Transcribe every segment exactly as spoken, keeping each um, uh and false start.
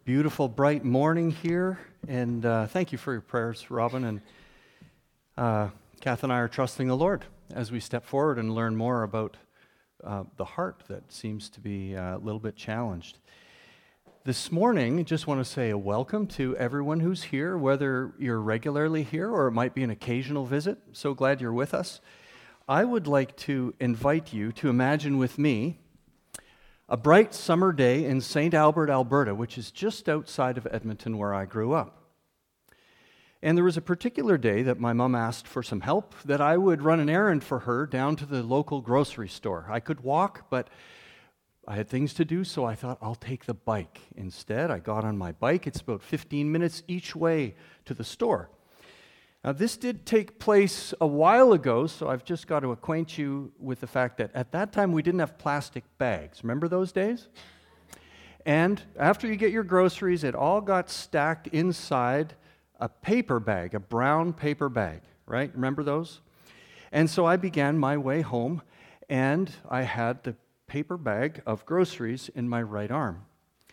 Beautiful, bright morning here, and uh, thank you for your prayers, Robin. And uh, Kath and I are trusting the Lord as we step forward and learn more about uh, the heart that seems to be uh, a little bit challenged. This morning, I just want to say a welcome to everyone who's here, whether you're regularly here or it might be an occasional visit. So glad you're with us. I would like to invite you to imagine with me a bright summer day in Saint Albert, Alberta, which is just outside of Edmonton where I grew up. And there was a particular day that my mom asked for some help, that I would run an errand for her down to the local grocery store. I could walk, but I had things to do, so I thought I'll take the bike. Instead, I got on my bike. It's about fifteen minutes each way to the store. Now, this did take place a while ago, so I've just got to acquaint you with the fact that at that time we didn't have plastic bags. Remember those days? And after you get your groceries, it all got stacked inside a paper bag, a brown paper bag, right? Remember those? And so I began my way home, and I had the paper bag of groceries in my right arm.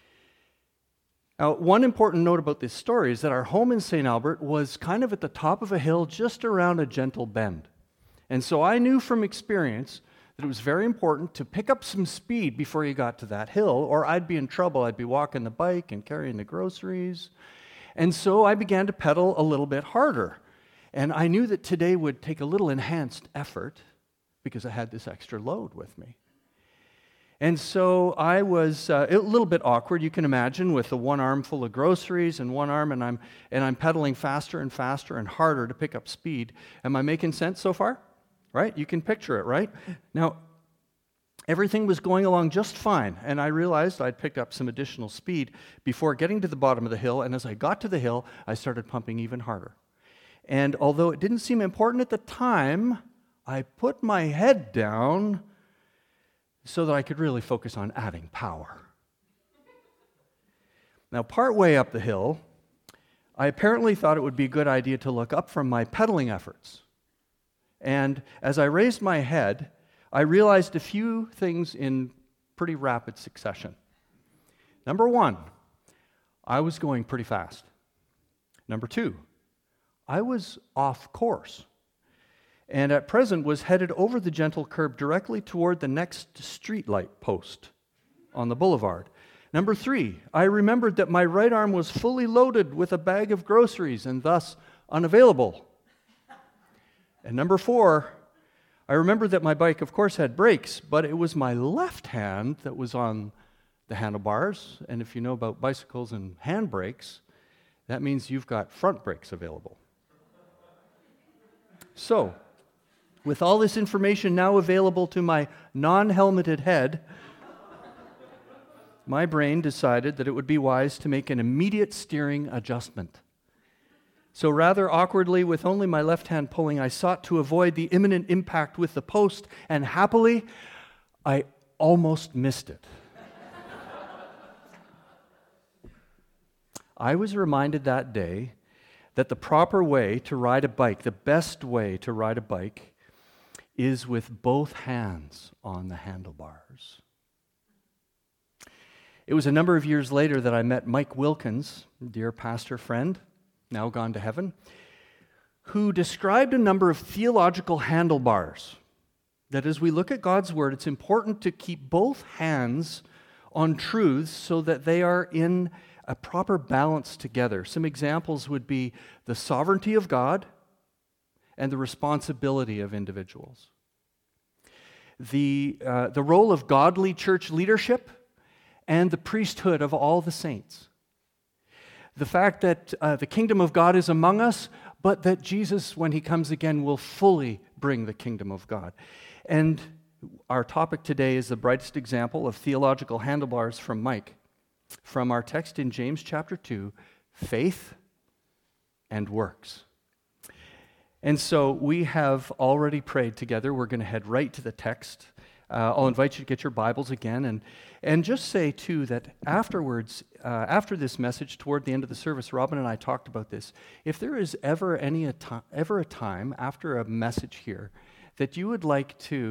Now, one important note about this story is that our home in Saint Albert was kind of at the top of a hill just around a gentle bend. And so I knew from experience that it was very important to pick up some speed before you got to that hill, or I'd be in trouble. I'd be walking the bike and carrying the groceries. And so I began to pedal a little bit harder. And I knew that today would take a little enhanced effort because I had this extra load with me. And so I was uh, a little bit awkward, you can imagine, with the one arm full of groceries and one arm, and I'm and I'm pedaling faster and faster and harder to pick up speed. Am I making sense so far? Right? You can picture it, right? Now, everything was going along just fine, and I realized I'd picked up some additional speed before getting to the bottom of the hill, and as I got to the hill, I started pumping even harder. And although it didn't seem important at the time, I put my head down so that I could really focus on adding power. Now, partway up the hill, I apparently thought it would be a good idea to look up from my pedaling efforts. And as I raised my head, I realized a few things in pretty rapid succession. Number one, I was going pretty fast. Number two, I was off course, and at present was headed over the gentle curb directly toward the next streetlight post on the boulevard. Number three, I remembered that my right arm was fully loaded with a bag of groceries and thus unavailable. And number four, I remembered that my bike, of course, had brakes, but it was my left hand that was on the handlebars. And if you know about bicycles and handbrakes, that means you've got front brakes available. So, with all this information now available to my non-helmeted head, my brain decided that it would be wise to make an immediate steering adjustment. So rather awkwardly, with only my left hand pulling, I sought to avoid the imminent impact with the post, and happily, I almost missed it. I was reminded that day that the proper way to ride a bike, the best way to ride a bike, is with both hands on the handlebars. It was a number of years later that I met Mike Wilkins, dear pastor friend, now gone to heaven, who described a number of theological handlebars. That as we look at God's Word, it's important to keep both hands on truths so that they are in a proper balance together. Some examples would be the sovereignty of God and the responsibility of individuals. The, uh, the role of godly church leadership and the priesthood of all the saints. The fact that uh, the kingdom of God is among us, but that Jesus, when he comes again, will fully bring the kingdom of God. And our topic today is the brightest example of theological handlebars from Mike, from our text in James chapter two, faith and works. And so we have already prayed together. We're going to head right to the text. Uh, I'll invite you to get your Bibles again, and and just say, too, that afterwards, uh, after this message, toward the end of the service, Robin and I talked about this. If there is ever any a ti- ever a time after a message here that you would like to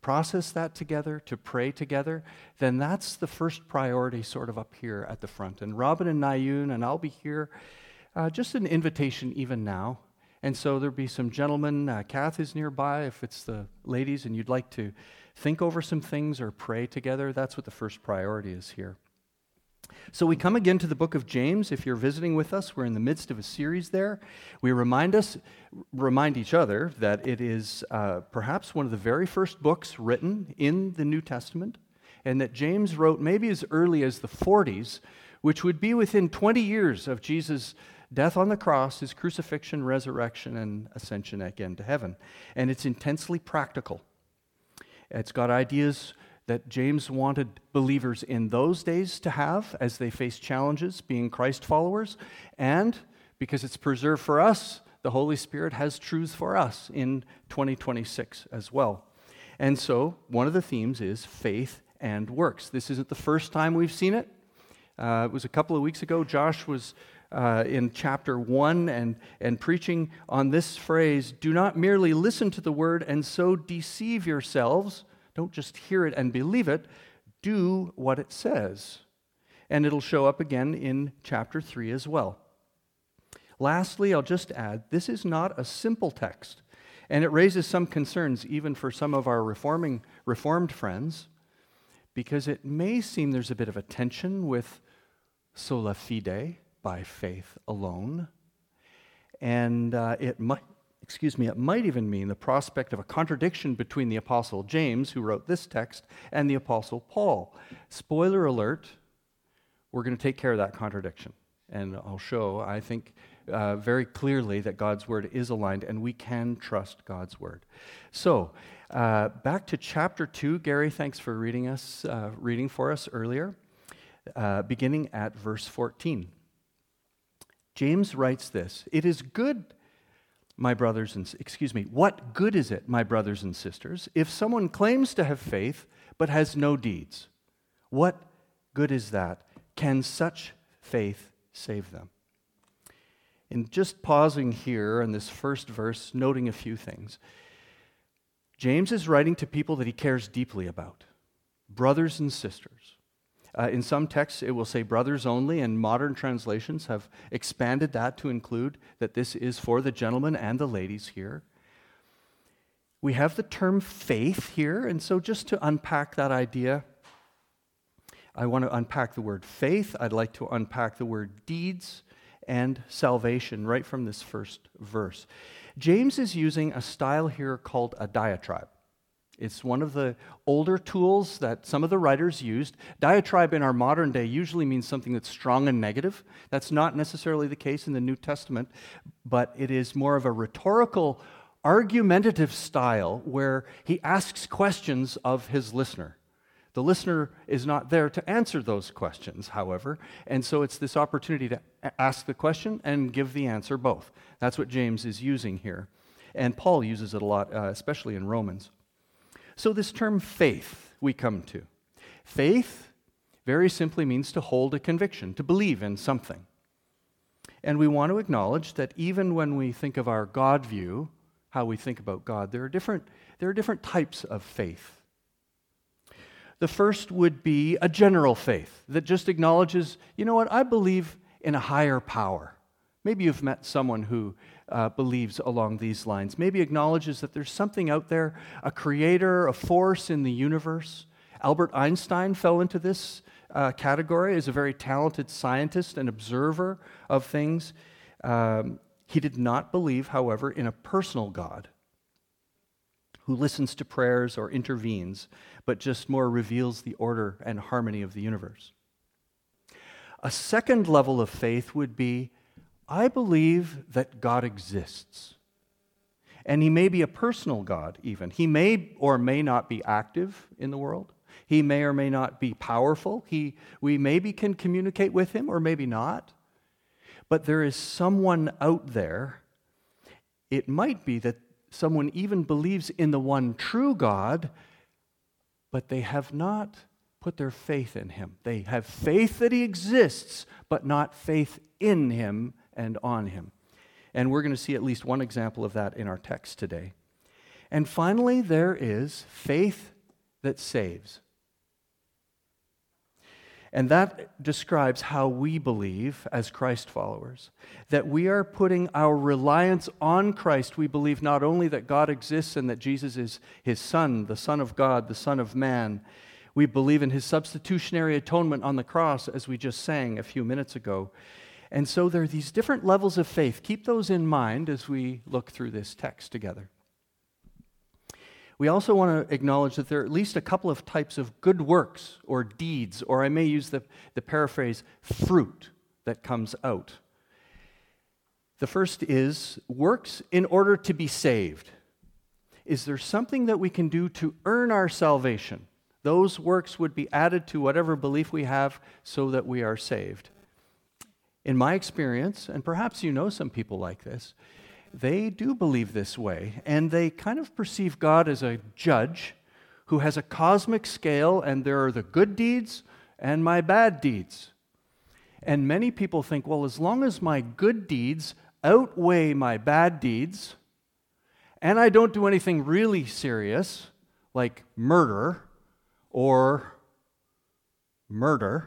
process that together, to pray together, then that's the first priority sort of up here at the front. And Robin and Nayun and I'll be here. Uh, just an invitation even now. And so there'll be some gentlemen. Uh, Kath is nearby. If it's the ladies and you'd like to think over some things or pray together, that's what the first priority is here. So we come again to the book of James. If you're visiting with us, we're in the midst of a series there. We remind us, remind each other that it is uh, perhaps one of the very first books written in the New Testament, and that James wrote maybe as early as the forties, which would be within twenty years of Jesus' death on the cross, his crucifixion, resurrection, and ascension again to heaven. And it's intensely practical. It's got ideas that James wanted believers in those days to have as they face challenges being Christ followers, and because it's preserved for us, the Holy Spirit has truths for us in twenty twenty-six as well. And so one of the themes is faith and works. This isn't the first time we've seen it. Uh, it was a couple of weeks ago. Josh was uh, in chapter one and, and preaching on this phrase, do not merely listen to the word and so deceive yourselves. Don't just hear it and believe it. Do what it says. And it'll show up again in chapter three as well. Lastly, I'll just add, this is not a simple text. And it raises some concerns even for some of our reforming, reformed friends, because it may seem there's a bit of a tension with sola fide, by faith alone. And uh, it might Excuse me, it might even mean the prospect of a contradiction between the Apostle James, who wrote this text, and the Apostle Paul. Spoiler alert, we're going to take care of that contradiction. And I'll show, I think, uh, very clearly that God's Word is aligned, and we can trust God's Word. So, uh, back to chapter two. Gary, thanks for reading us, uh, reading for us earlier, uh, beginning at verse fourteen. James writes this, "It is good, my brothers and, excuse me, what good is it, my brothers and sisters, if someone claims to have faith but has no deeds? What good is that? Can such faith save them?" And just pausing here in this first verse, noting a few things. James is writing to people that he cares deeply about, brothers and sisters. Uh, in some texts, it will say brothers only, and modern translations have expanded that to include that this is for the gentlemen and the ladies here. We have the term faith here, and so just to unpack that idea, I want to unpack the word faith. I'd like to unpack the word deeds and salvation right from this first verse. James is using a style here called a diatribe. It's one of the older tools that some of the writers used. Diatribe in our modern day usually means something that's strong and negative. That's not necessarily the case in the New Testament, but it is more of a rhetorical, argumentative style where he asks questions of his listener. The listener is not there to answer those questions, however, and so it's this opportunity to ask the question and give the answer both. That's what James is using here. And Paul uses it a lot, uh, especially in Romans. So this term faith we come to. Faith very simply means to hold a conviction, to believe in something. And we want to acknowledge that even when we think of our God view, how we think about God, there are different, there are different types of faith. The first would be a general faith that just acknowledges, you know what, I believe in a higher power. Maybe you've met someone who uh, believes along these lines. Maybe acknowledges that there's something out there, a creator, a force in the universe. Albert Einstein fell into this uh, category as a very talented scientist and observer of things. Um, he did not believe, however, in a personal God who listens to prayers or intervenes, but just more reveals the order and harmony of the universe. A second level of faith would be, I believe that God exists. And he may be a personal God even. He may or may not be active in the world. He may or may not be powerful. He, we maybe can communicate with him or maybe not. But there is someone out there. It might be that someone even believes in the one true God, but they have not put their faith in him. They have faith that he exists, but not faith in him and on him. And we're going to see at least one example of that in our text today. And finally, there is faith that saves. And that describes how we believe as Christ followers, that we are putting our reliance on Christ. We believe not only that God exists and that Jesus is his Son, the Son of God, the Son of man. We believe in his substitutionary atonement on the cross, as we just sang a few minutes ago. And so there are these different levels of faith. Keep those in mind as we look through this text together. We also want to acknowledge that there are at least a couple of types of good works or deeds, or I may use the, the paraphrase, fruit that comes out. The first is works in order to be saved. Is there something that we can do to earn our salvation? Those works would be added to whatever belief we have so that we are saved. In my experience, and perhaps you know some people like this, they do believe this way, and they kind of perceive God as a judge who has a cosmic scale, and there are the good deeds and my bad deeds. And many people think, well, as long as my good deeds outweigh my bad deeds, and I don't do anything really serious, like murder or murder,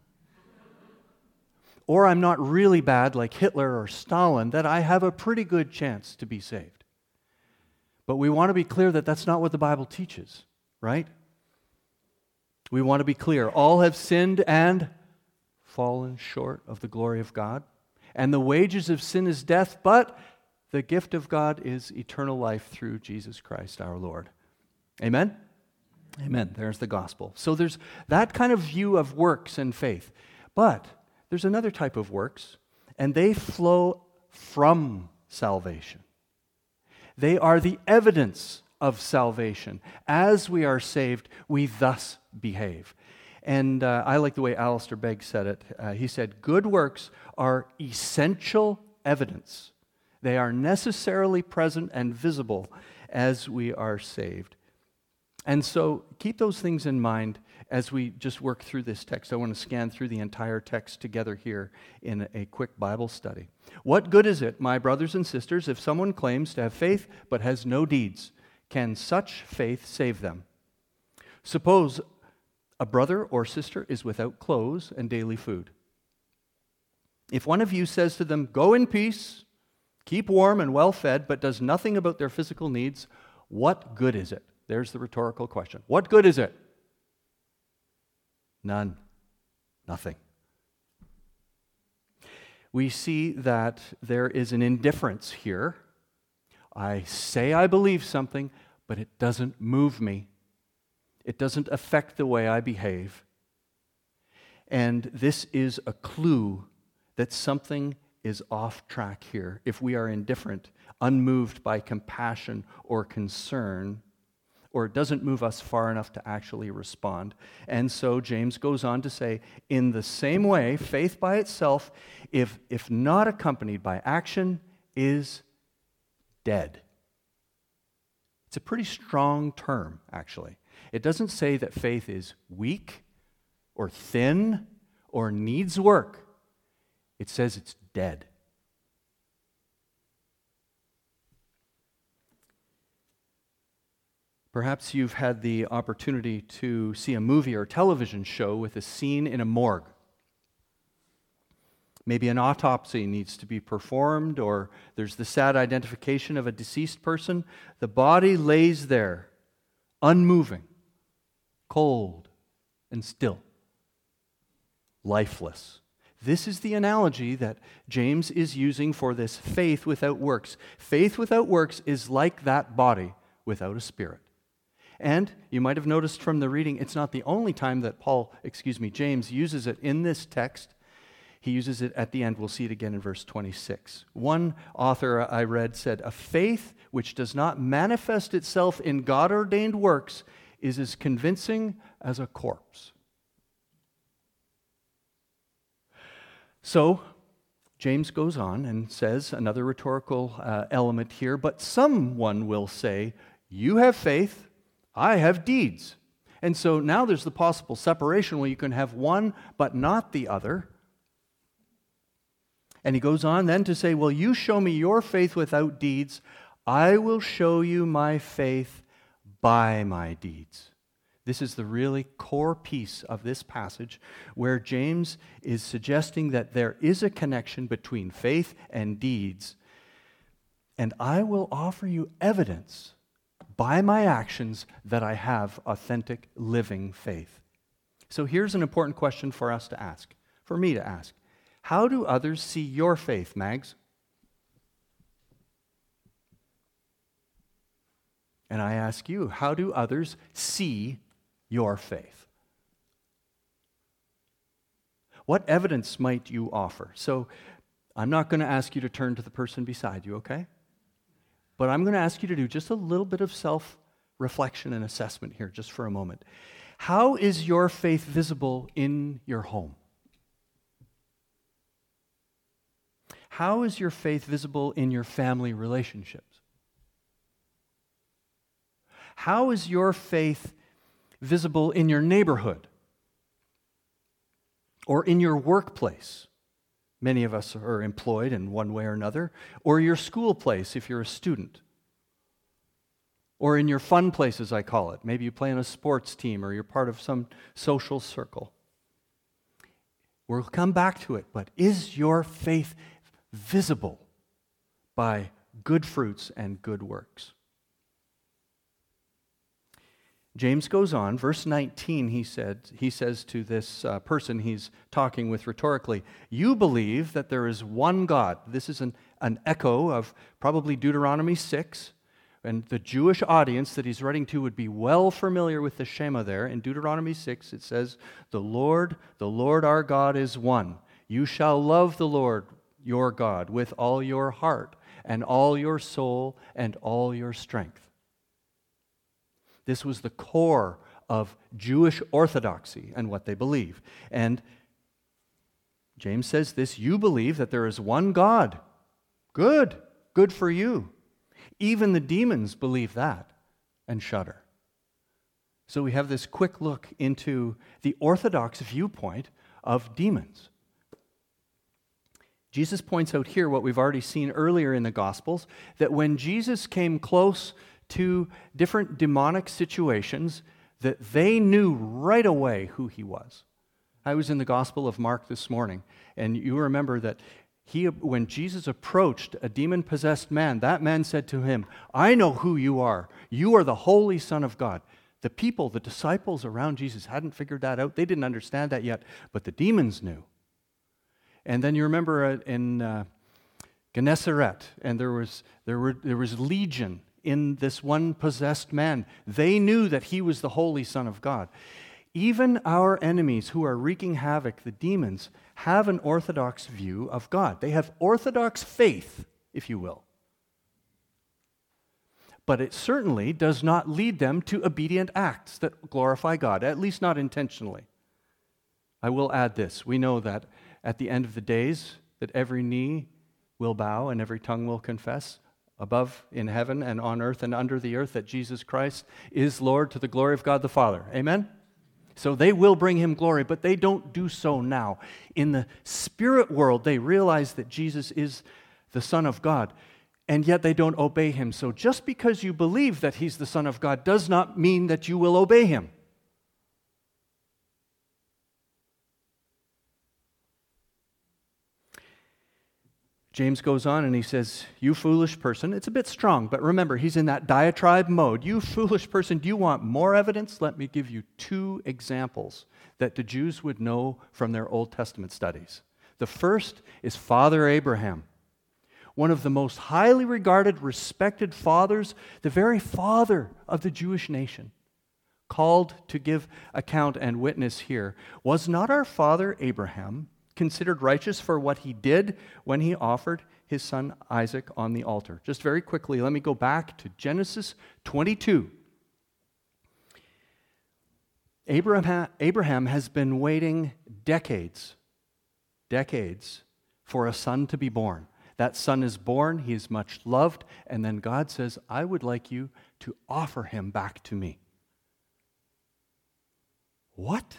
or I'm not really bad like Hitler or Stalin, that I have a pretty good chance to be saved. But we want to be clear that that's not what the Bible teaches, right? We want to be clear. All have sinned and fallen short of the glory of God. And the wages of sin is death, but the gift of God is eternal life through Jesus Christ our Lord. Amen? Amen. There's the gospel. So there's that kind of view of works and faith. But there's another type of works, and they flow from salvation. They are the evidence of salvation. As we are saved, we thus behave. And uh, I like the way Alistair Begg said it. Uh, he said, good works are essential evidence. They are necessarily present and visible as we are saved. And so keep those things in mind as we just work through this text. I want to scan through the entire text together here in a quick Bible study. What good is it, my brothers and sisters, if someone claims to have faith but has no deeds? Can such faith save them? Suppose a brother or sister is without clothes and daily food. If one of you says to them, go in peace, keep warm and well fed, but does nothing about their physical needs, what good is it? There's the rhetorical question. What good is it? None. Nothing. We see that there is an indifference here. I say I believe something, but it doesn't move me. It doesn't affect the way I behave. And this is a clue that something is off track here. If we are indifferent, unmoved by compassion or concern, or it doesn't move us far enough to actually respond. And so James goes on to say, in the same way, faith by itself, if, if not accompanied by action, is dead. It's a pretty strong term, actually. It doesn't say that faith is weak or thin or needs work. It says it's dead. Perhaps you've had the opportunity to see a movie or television show with a scene in a morgue. Maybe an autopsy needs to be performed, or there's the sad identification of a deceased person. The body lays there, unmoving, cold, and still, lifeless. This is the analogy that James is using for this faith without works. Faith without works is like that body without a spirit. And you might have noticed from the reading, it's not the only time that Paul, excuse me, James uses it in this text. He uses it at the end. We'll see it again in verse twenty-six. One author I read said, a faith which does not manifest itself in God-ordained works is as convincing as a corpse. So, James goes on and says another rhetorical uh, element here, but someone will say, you have faith, I have deeds. And so now there's the possible separation where you can have one but not the other. And he goes on then to say, well, you show me your faith without deeds, I will show you my faith by my deeds. This is the really core piece of this passage where James is suggesting that there is a connection between faith and deeds. And I will offer you evidence by my actions that I have authentic living faith. So here's an important question for us to ask, for me to ask. How do others see your faith, Mags? And I ask you, how do others see your faith? What evidence might you offer? So I'm not going to ask you to turn to the person beside you, okay? But I'm going to ask you to do just a little bit of self-reflection and assessment here, just for a moment. How is your faith visible in your home? How is your faith visible in your family relationships? How is your faith visible in your neighborhood or in your workplace? Many of us are employed in one way or another, or your school place if you're a student, or in your fun places, I call it. Maybe you play on a sports team or you're part of some social circle. We'll come back to it, but is your faith visible by good fruits and good works? James goes on, verse nineteen, he said, he says to this uh, person he's talking with rhetorically, you believe that there is one God. This is an, an echo of probably Deuteronomy six, and the Jewish audience that he's writing to would be well familiar with the Shema there. In Deuteronomy six, it says, the Lord, the Lord our God is one. You shall love the Lord your God with all your heart and all your soul and all your strength. This was the core of Jewish orthodoxy and what they believe. And James says this, you believe that there is one God. Good. Good for you. Even the demons believe that and shudder. So we have this quick look into the orthodox viewpoint of demons. Jesus points out here what we've already seen earlier in the Gospels, that when Jesus came close to different demonic situations, that they knew right away who he was. I was in the Gospel of Mark this morning, and you remember that he, when Jesus approached a demon-possessed man, that man said to him, I know who you are. You are the Holy Son of God. The people, the disciples around Jesus hadn't figured that out. They didn't understand that yet, but the demons knew. And then you remember in uh, Gennesaret, and there was, there, were, there was legion in this one possessed man. They knew that he was the Holy Son of God. Even our enemies who are wreaking havoc, the demons, have an orthodox view of God. They have orthodox faith, if you will. But it certainly does not lead them to obedient acts that glorify God, at least not intentionally. I will add this. We know that at the end of the days, that every knee will bow and every tongue will confess above in heaven and on earth and under the earth that Jesus Christ is Lord to the glory of God the Father. Amen? So they will bring him glory, but they don't do so now. In the spirit world, they realize that Jesus is the Son of God, and yet they don't obey him. So just because you believe that he's the Son of God does not mean that you will obey him. James goes on and he says, you foolish person, it's a bit strong, but remember, he's in that diatribe mode. You foolish person, do you want more evidence? Let me give you two examples that the Jews would know from their Old Testament studies. The first is Father Abraham, one of the most highly regarded, respected fathers, the very father of the Jewish nation, called to give account and witness here. Was not our father Abraham considered righteous for what he did when he offered his son Isaac on the altar? Just very quickly, let me go back to Genesis twenty-two. Abraham, Abraham has been waiting decades, decades for a son to be born. That son is born, he is much loved, and then God says, I would like you to offer him back to me. What?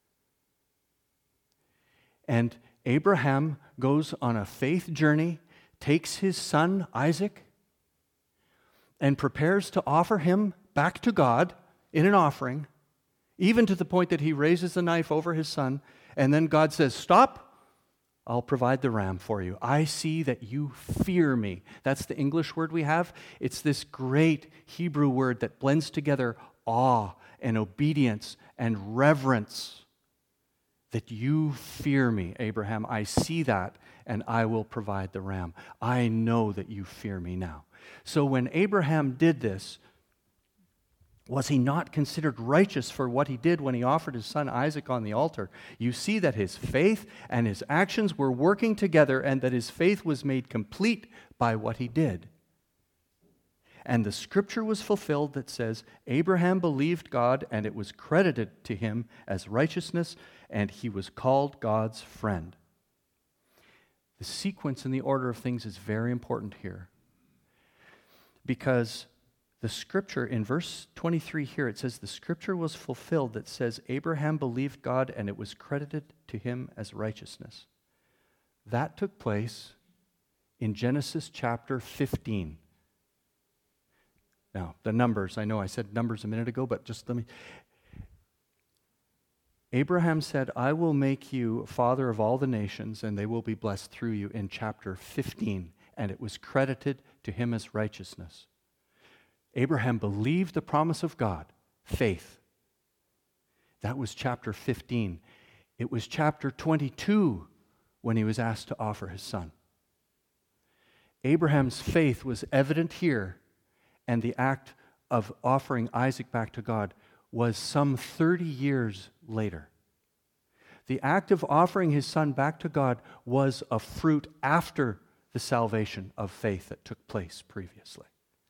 And Abraham goes on a faith journey, takes his son Isaac, and prepares to offer him back to God in an offering. even to the point that he raises the knife over his son, and then God says, stop, I'll provide the ram for you. I see that you fear me. That's the English word we have. It's this great Hebrew word that blends together awe and obedience and reverence. That you fear me, Abraham. I see that, and I will provide the ram. I know that you fear me now. So when Abraham did this, was he not considered righteous for what he did when he offered his son Isaac on the altar? You see that his faith and his actions were working together, and that his faith was made complete by what he did. And the scripture was fulfilled that says, Abraham believed God, and it was credited to him as righteousness, and he was called God's friend. The sequence and the order of things is very important here. Because the scripture in verse twenty-three here, it says, the scripture was fulfilled that says, Abraham believed God, and it was credited to him as righteousness. That took place in Genesis chapter fifteen. Now, the numbers, I know I said numbers a minute ago, but just let me. Abraham said, I will make you father of all the nations, and they will be blessed through you, in chapter fifteen, and it was credited to him as righteousness. Abraham believed the promise of God, faith. That was chapter fifteen. It was chapter twenty-two when he was asked to offer his son. Abraham's faith was evident here, and the act of offering Isaac back to God was some thirty years later. The act of offering his son back to God was a fruit after the salvation of faith that took place previously.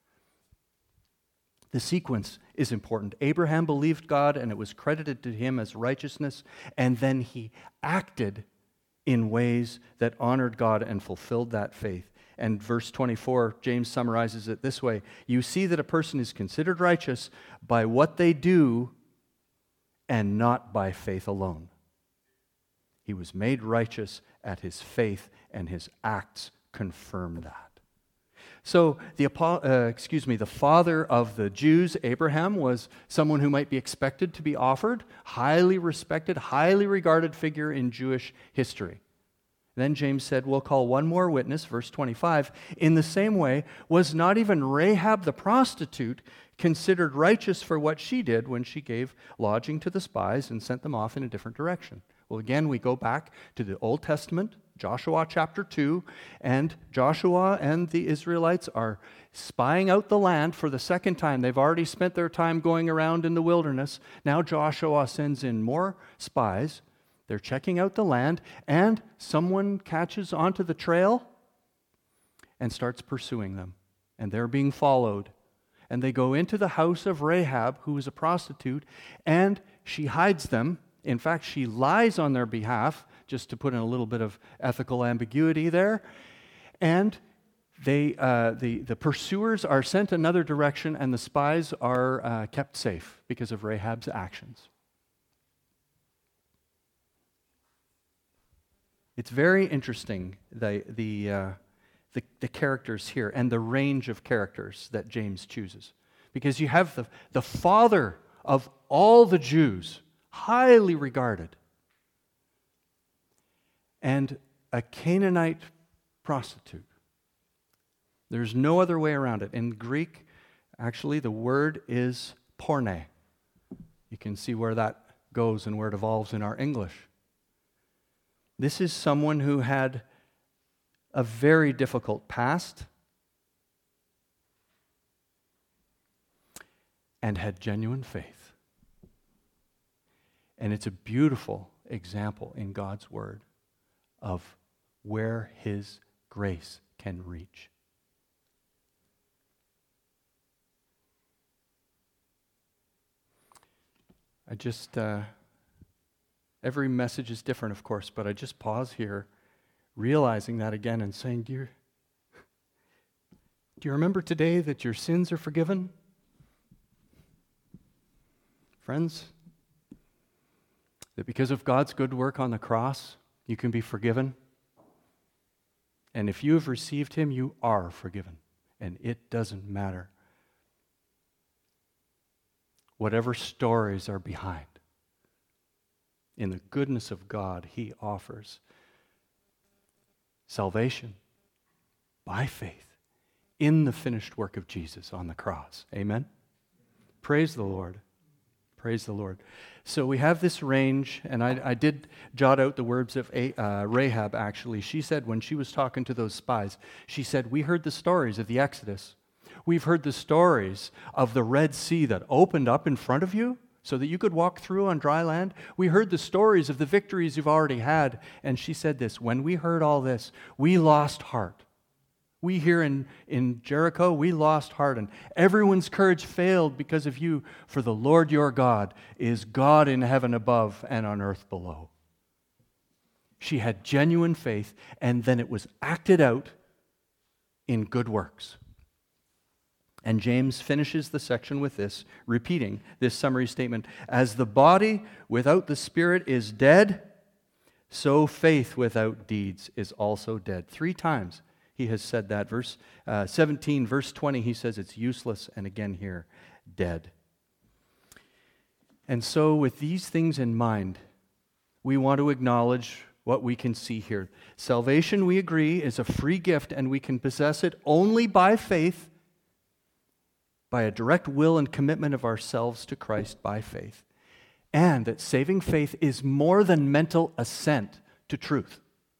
The sequence is important. Abraham believed God, and it was credited to him as righteousness, and then he acted in ways that honored God and fulfilled that faith. And verse twenty-four, James summarizes it this way: you see that a person is considered righteous by what they do and not by faith alone. He was made righteous at his faith, and his acts confirm that. So the uh, excuse me, the father of the Jews, Abraham, was someone who might be expected to be offered, highly respected, highly regarded figure in Jewish history. Then James said, we'll call one more witness, verse twenty-five. In the same way, was not even Rahab the prostitute considered righteous for what she did when she gave lodging to the spies and sent them off in a different direction? Well, again, we go back to the Old Testament, Joshua chapter two, and Joshua and the Israelites are spying out the land for the second time. They've already spent their time going around in the wilderness. Now Joshua sends in more spies. They're checking out the land, and someone catches onto the trail and starts pursuing them. And they're being followed. And they go into the house of Rahab, who is a prostitute, and she hides them. In fact, she lies on their behalf, just to put in a little bit of ethical ambiguity there. And they, uh, the, the pursuers are sent another direction, and the spies are uh, kept safe because of Rahab's actions. It's very interesting, the, the, uh, the, the characters here and the range of characters that James chooses. Because you have the, the father of all the Jews, highly regarded, and a Canaanite prostitute. There's no other way around it. In Greek, actually, the word is porne. You can see where that goes and where it evolves in our English. This is someone who had a very difficult past and had genuine faith. And it's a beautiful example in God's Word of where His grace can reach. I just, uh, every message is different, of course, but I just pause here, realizing that again and saying, do you, do you remember today that your sins are forgiven? Friends, that because of God's good work on the cross, you can be forgiven. And if you have received Him, you are forgiven. And it doesn't matter whatever stories are behind. in the goodness of God, he offers salvation by faith in the finished work of Jesus on the cross. Amen? Praise the Lord. Praise the Lord. So we have this range, and I, I did jot out the words of A, uh, Rahab, actually. She said when she was talking to those spies, she said, we heard the stories of the Exodus. We've heard the stories of the Red Sea that opened up in front of you so that you could walk through on dry land. We heard the stories of the victories you've already had. And she said this, when we heard all this, we lost heart. We here in, in Jericho, we lost heart, and everyone's courage failed because of you. For the Lord your God is God in heaven above and on earth below. She had genuine faith, and then it was acted out in good works. And James finishes the section with this, repeating this summary statement. As the body without the spirit is dead, so faith without deeds is also dead. Three times he has said that. Verse uh, seventeen, verse twenty, he says it's useless, and again here, dead. And so with these things in mind, we want to acknowledge what we can see here. Salvation, we agree, is a free gift, and we can possess it only by faith, by a direct will and commitment of ourselves to Christ by faith. And that saving faith is more than mental assent to truth.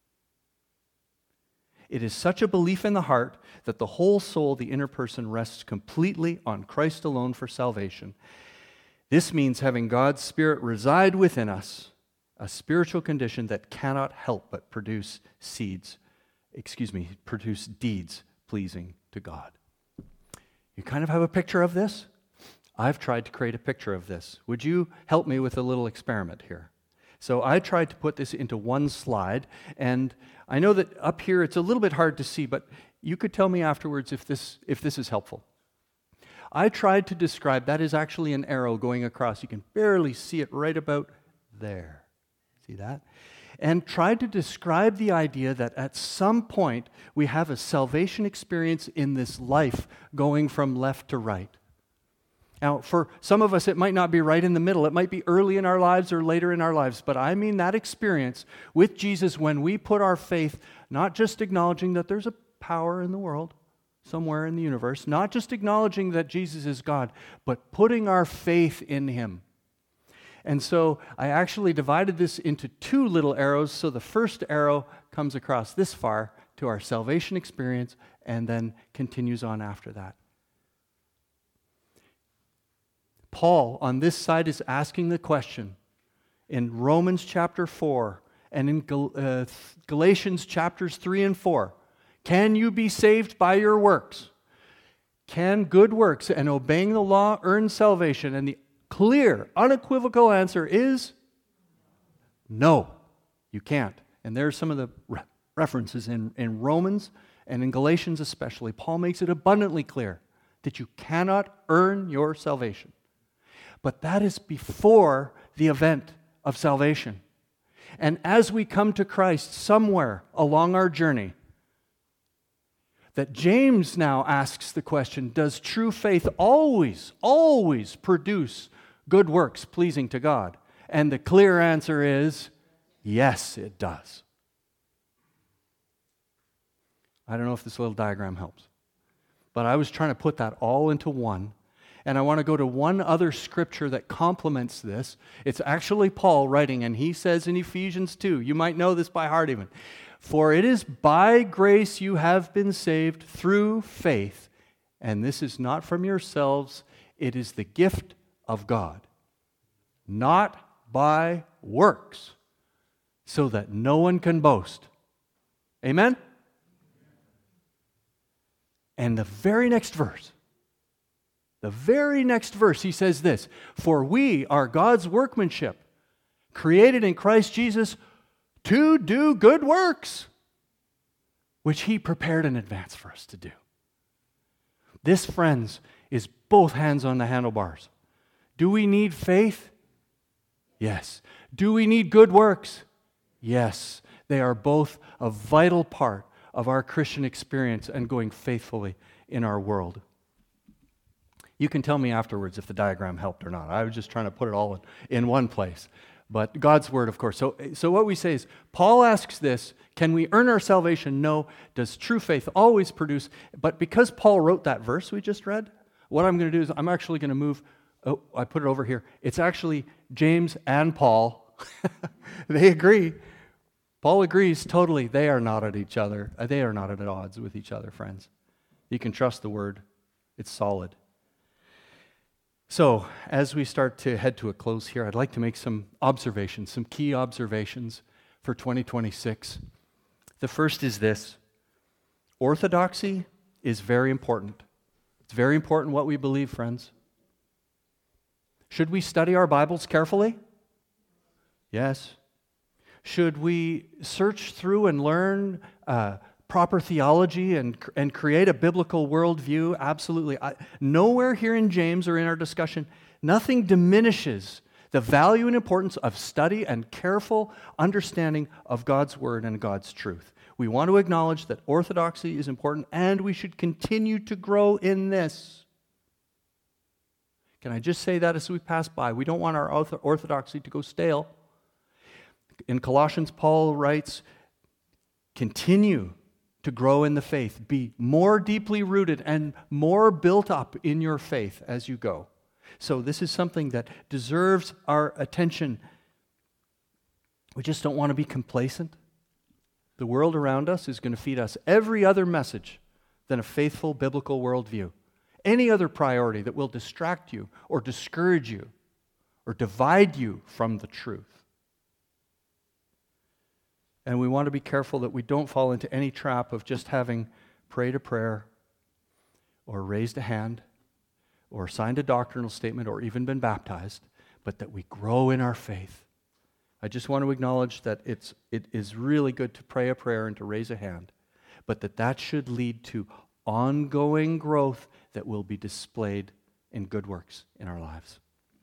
It is such a belief in the heart that the whole soul, the inner person, rests completely on Christ alone for salvation. This means having God's Spirit reside within us, a spiritual condition that cannot help but produce seeds, excuse me, produce deeds pleasing to God. You kind of have a picture of this? I've tried to create a picture of this. Would you help me with a little experiment here? So I tried to put this into one slide, and I know that up here it's a little bit hard to see, but you could tell me afterwards if this, if this is helpful. I tried to describe, that is actually an arrow going across. You can barely see it right about there. See that? And tried to describe the idea that at some point we have a salvation experience in this life going from left to right. Now, for some of us, it might not be right in the middle. It might be early in our lives or later in our lives. But I mean that experience with Jesus when we put our faith, not just acknowledging that there's a power in the world, somewhere in the universe, not just acknowledging that Jesus is God, but putting our faith in Him. And so I actually divided this into two little arrows. So the first arrow comes across this far to our salvation experience and then continues on after that. Paul, on this side, is asking the question in Romans chapter four and in Gal- uh, Galatians chapters three and four. Can you be saved by your works? Can good works and obeying the law earn salvation? And the clear, unequivocal answer is no, you can't. And there are some of the re- references in, in Romans and in Galatians especially. Paul makes it abundantly clear that you cannot earn your salvation. But that is before the event of salvation. And as we come to Christ somewhere along our journey, that James now asks the question, does true faith always, always produce good works pleasing to God? And the clear answer is, yes, it does. I don't know if this little diagram helps, but I was trying to put that all into one. And I want to go to one other scripture that complements this. It's actually Paul writing, and he says in Ephesians two, you might know this by heart even, for it is by grace you have been saved through faith, and this is not from yourselves, it is the gift of God, not by works, so that no one can boast. Amen? And the very next verse, The very next verse, he says this, for we are God's workmanship, created in Christ Jesus to do good works, which He prepared in advance for us to do. This, friends, is both hands on the handlebars. Do we need faith? Yes. Do we need good works? Yes. They are both a vital part of our Christian experience and going faithfully in our world. You can tell me afterwards if the diagram helped or not. I was just trying to put it all in, in one place. But God's word, of course. So, so what we say is, Paul asks this, can we earn our salvation? No. Does true faith always produce? But because Paul wrote that verse we just read, what I'm going to do is I'm actually going to move, oh, I put it over here. It's actually James and Paul. They agree. Paul agrees totally. They are not at each other. They are not at odds with each other, friends. You can trust the word. It's solid. So, as we start to head to a close here, I'd like to make some observations, some key observations for twenty twenty-six. The first is this: orthodoxy is very important. It's very important what we believe, friends. Should we study our Bibles carefully? Yes. Should we search through and learn uh, proper theology and, and create a biblical worldview? Absolutely. I, nowhere here in James or in our discussion, nothing diminishes the value and importance of study and careful understanding of God's Word and God's truth. We want to acknowledge that orthodoxy is important, and we should continue to grow in this. Can I just say that as we pass by? We don't want our orthodoxy to go stale. In Colossians, Paul writes, continue to grow in the faith. Be more deeply rooted and more built up in your faith as you go. So this is something that deserves our attention. We just don't want to be complacent. The world around us is going to feed us every other message than a faithful biblical worldview. Any other priority that will distract you or discourage you or divide you from the truth. And we want to be careful that we don't fall into any trap of just having prayed a prayer or raised a hand or signed a doctrinal statement or even been baptized, but that we grow in our faith. I just want to acknowledge that it's, it is really good to pray a prayer and to raise a hand, but that that should lead to ongoing growth that will be displayed in good works in our lives.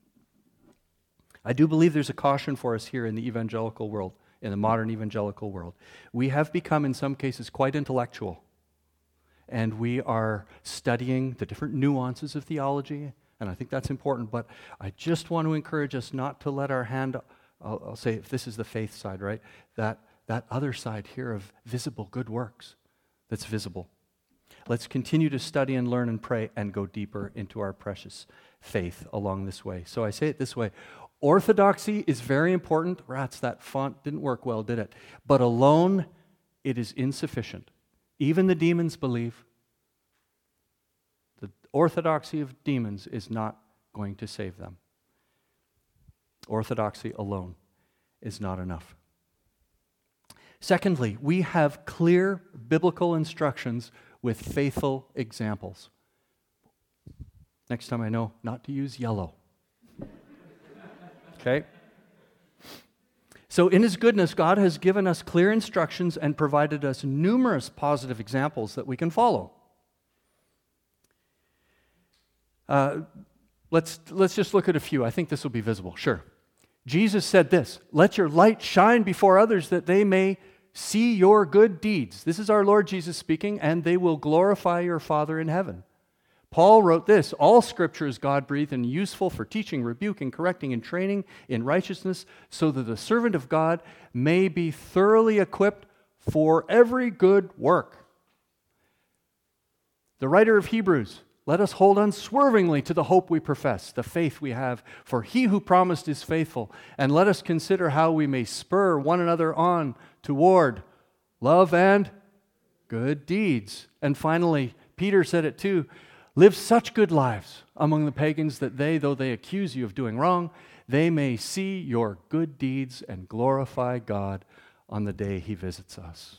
I do believe there's a caution for us here in the evangelical world. In the modern evangelical world, we have become in some cases quite intellectual, and we are studying the different nuances of theology, and I think that's important, but I just want to encourage us not to let our hand, I'll, I'll say if this is the faith side, right, that, that other side here of visible good works that's visible. Let's continue to study and learn and pray and go deeper into our precious faith along this way. So I say it this way: orthodoxy is very important. Rats, that font didn't work well, did it? But alone, it is insufficient. Even the demons believe. The orthodoxy of demons is not going to save them. Orthodoxy alone is not enough. Secondly, we have clear biblical instructions with faithful examples. Next time I know not to use yellow. Okay? So in His goodness, God has given us clear instructions and provided us numerous positive examples that we can follow. Uh, let's, let's just look at a few. I think this will be visible. Sure. Jesus said this: "Let your light shine before others that they may see your good deeds." This is our Lord Jesus speaking, "and they will glorify your Father in heaven." Paul wrote this: "All Scripture is God-breathed and useful for teaching, rebuking, correcting, and training in righteousness, so that the servant of God may be thoroughly equipped for every good work." The writer of Hebrews: "Let us hold unswervingly to the hope we profess, the faith we have, for He who promised is faithful. And let us consider how we may spur one another on toward love and good deeds." And finally, Peter said it too: "Live such good lives among the pagans that they, though they accuse you of doing wrong, they may see your good deeds and glorify God on the day He visits us."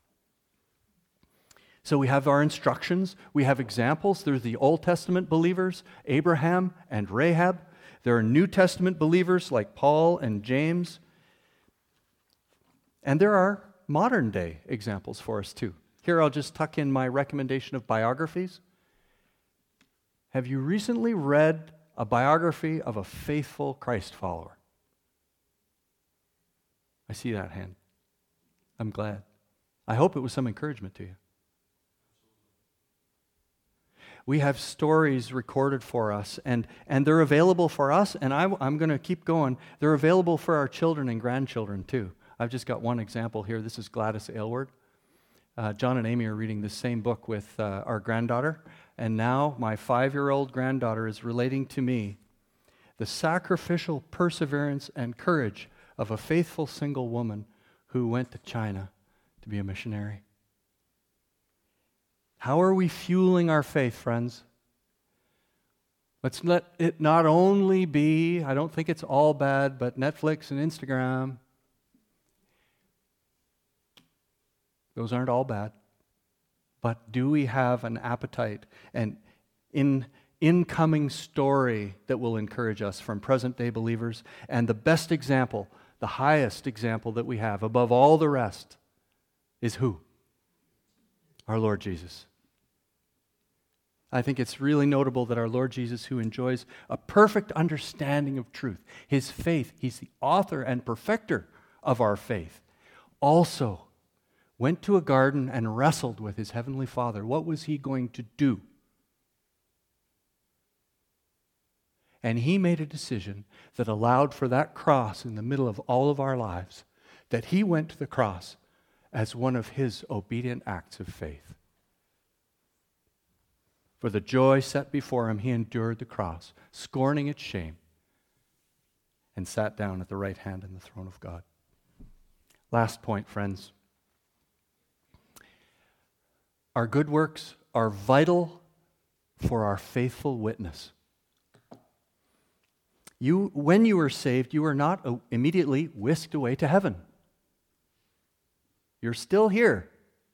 So we have our instructions, we have examples. There's the Old Testament believers, Abraham and Rahab. There are New Testament believers like Paul and James. And there are modern day examples for us too. Here I'll just tuck in my recommendation of biographies. Have you recently read a biography of a faithful Christ follower? I see that hand. I'm glad. I hope it was some encouragement to you. We have stories recorded for us, and, and they're available for us, and I, I'm going to keep going. They're available for our children and grandchildren, too. I've just got one example here. This is Gladys Aylward. Uh, John and Amy are reading the same book with uh, our granddaughter, and now my five-year-old granddaughter is relating to me the sacrificial perseverance and courage of a faithful single woman who went to China to be a missionary. How are we fueling our faith, friends? Let's let it not only be, I don't think it's all bad, but Netflix and Instagram. Those aren't all bad. But do we have an appetite and in incoming story that will encourage us from present-day believers? And the best example, the highest example that we have above all the rest is who? Our Lord Jesus. I think it's really notable that our Lord Jesus, who enjoys a perfect understanding of truth, his faith, he's the author and perfecter of our faith, also went to a garden and wrestled with his heavenly Father. What was he going to do? And he made a decision that allowed for that cross in the middle of all of our lives, that he went to the cross as one of his obedient acts of faith. For the joy set before him, he endured the cross, scorning its shame, and sat down at the right hand in the throne of God. Last point, friends. Our good works are vital for our faithful witness. You, when you were saved, you were not immediately whisked away to heaven. You're still here.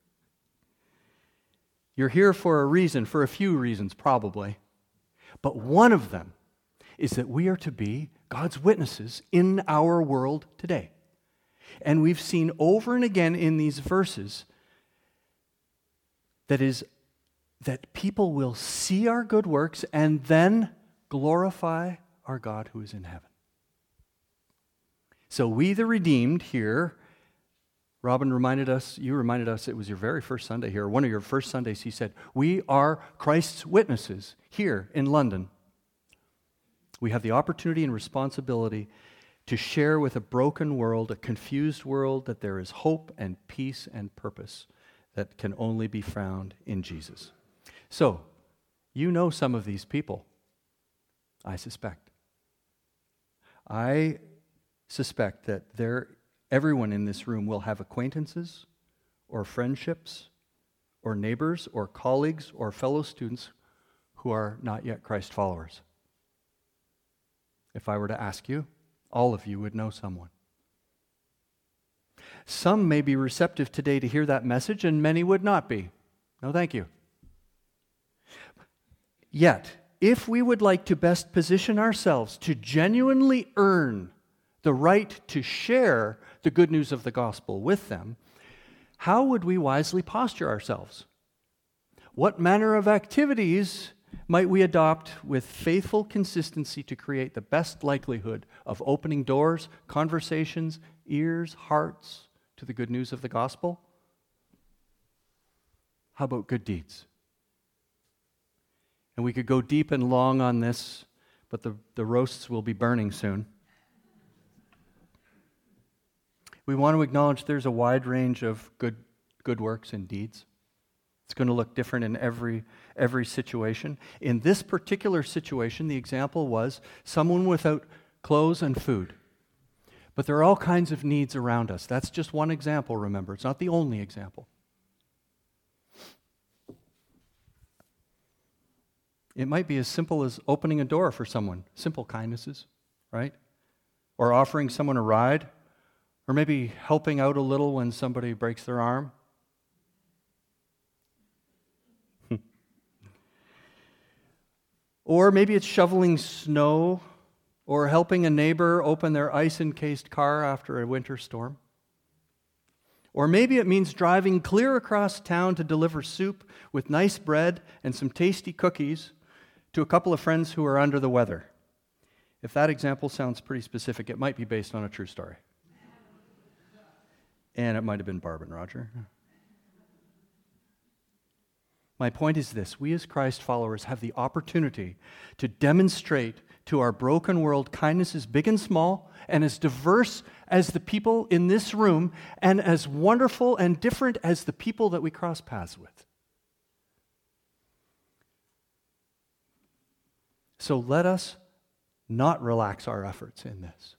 You're here for a reason, for a few reasons probably. But one of them is that we are to be God's witnesses in our world today. And we've seen over and again in these verses that is that people will see our good works and then glorify our God who is in heaven. So we, the redeemed here, Robin reminded us, you reminded us it was your very first Sunday here, one of your first Sundays, he said, we are Christ's witnesses here in London. We have the opportunity and responsibility to share with a broken world, a confused world, that there is hope and peace and purpose that can only be found in Jesus. So, you know some of these people, I suspect. I suspect that there everyone in this room will have acquaintances or friendships or neighbors or colleagues or fellow students who are not yet Christ followers. If I were to ask you, all of you would know someone. Some may be receptive today to hear that message, and many would not be. No, thank you. Yet, if we would like to best position ourselves to genuinely earn the right to share the good news of the gospel with them, how would we wisely posture ourselves? What manner of activities might we adopt with faithful consistency to create the best likelihood of opening doors, conversations, ears, hearts to the good news of the gospel? How about good deeds? And we could go deep and long on this, but the, the roasts will be burning soon. We want to acknowledge there's a wide range of good, good works and deeds. It's going to look different in every, every situation. In this particular situation, the example was someone without clothes and food. But there are all kinds of needs around us. That's just one example, remember. It's not the only example. It might be as simple as opening a door for someone. Simple kindnesses, right? Or offering someone a ride. Or maybe helping out a little when somebody breaks their arm. Or maybe it's shoveling snow or helping a neighbor open their ice-encased car after a winter storm. Or maybe it means driving clear across town to deliver soup with nice bread and some tasty cookies to a couple of friends who are under the weather. If that example sounds pretty specific, it might be based on a true story. And it might have been Barb and Roger. My point is this: we as Christ followers have the opportunity to demonstrate to our broken world kindness as big and small and as diverse as the people in this room and as wonderful and different as the people that we cross paths with. So let us not relax our efforts in this.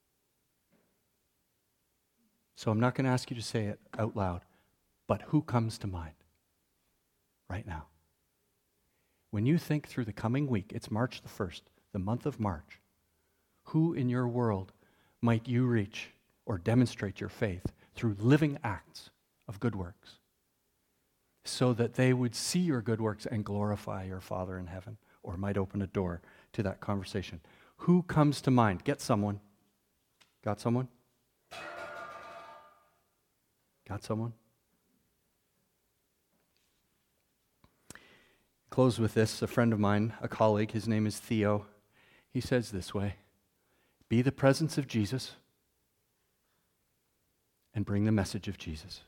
So I'm not going to ask you to say it out loud, but who comes to mind right now? When you think through the coming week, it's March the first, the month of March, who in your world might you reach or demonstrate your faith through living acts of good works so that they would see your good works and glorify your Father in heaven, or might open a door to that conversation? Who comes to mind? Get someone. Got someone? Got someone? Close with this. A friend of mine, a colleague, his name is Theo. He says this way: be the presence of Jesus and bring the message of Jesus.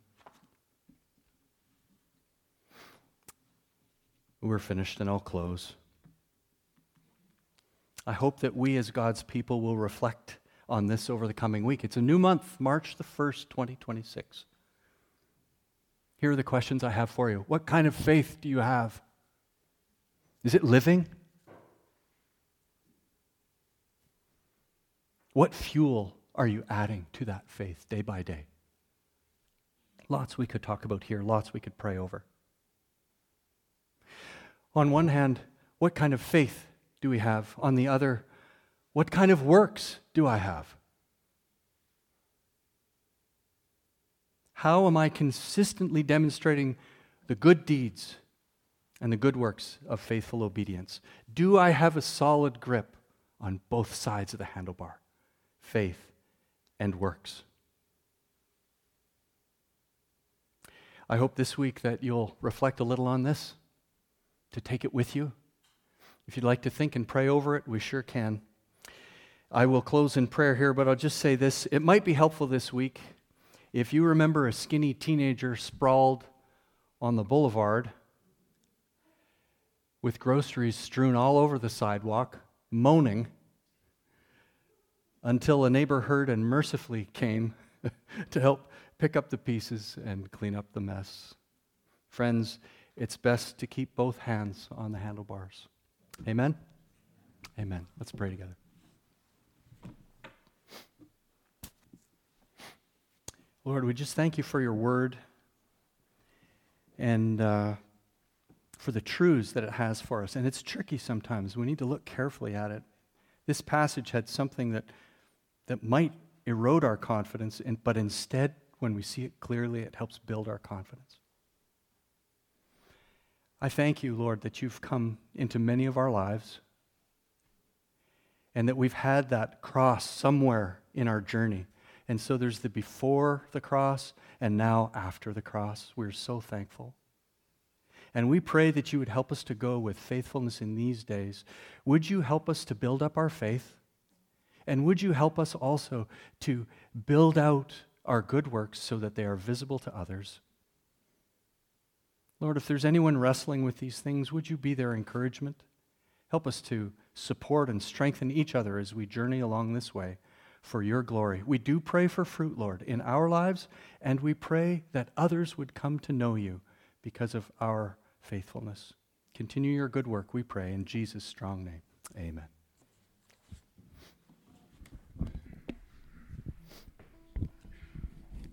We're finished and I'll close. I hope that we as God's people will reflect on this over the coming week. It's a new month, March the first, twenty twenty-six. Here are the questions I have for you. What kind of faith do you have? Is it living? What fuel are you adding to that faith day by day? Lots we could talk about here, lots we could pray over. On one hand, what kind of faith do we have? On the other, what kind of works do I have? How am I consistently demonstrating the good deeds and the good works of faithful obedience? Do I have a solid grip on both sides of the handlebar, faith and works? I hope this week that you'll reflect a little on this, to take it with you. If you'd like to think and pray over it, we sure can. I will close in prayer here, but I'll just say this. It might be helpful this week if you remember a skinny teenager sprawled on the boulevard with groceries strewn all over the sidewalk, moaning, until a neighbor heard and mercifully came to help pick up the pieces and clean up the mess. Friends, it's best to keep both hands on the handlebars. Amen? Amen. Let's pray together. Lord, we just thank you for your word and uh, for the truths that it has for us. And it's tricky sometimes. We need to look carefully at it. This passage had something that, that might erode our confidence, and, but instead, when we see it clearly, it helps build our confidence. I thank you, Lord, that you've come into many of our lives and that we've had that cross somewhere in our journey. And so there's the before the cross and now after the cross. We're so thankful. And we pray that you would help us to go with faithfulness in these days. Would you help us to build up our faith? And would you help us also to build out our good works so that they are visible to others? Lord, if there's anyone wrestling with these things, would you be their encouragement? Help us to support and strengthen each other as we journey along this way for your glory. We do pray for fruit, Lord, in our lives, and we pray that others would come to know you because of our faithfulness. Continue your good work, we pray, in Jesus' strong name. Amen.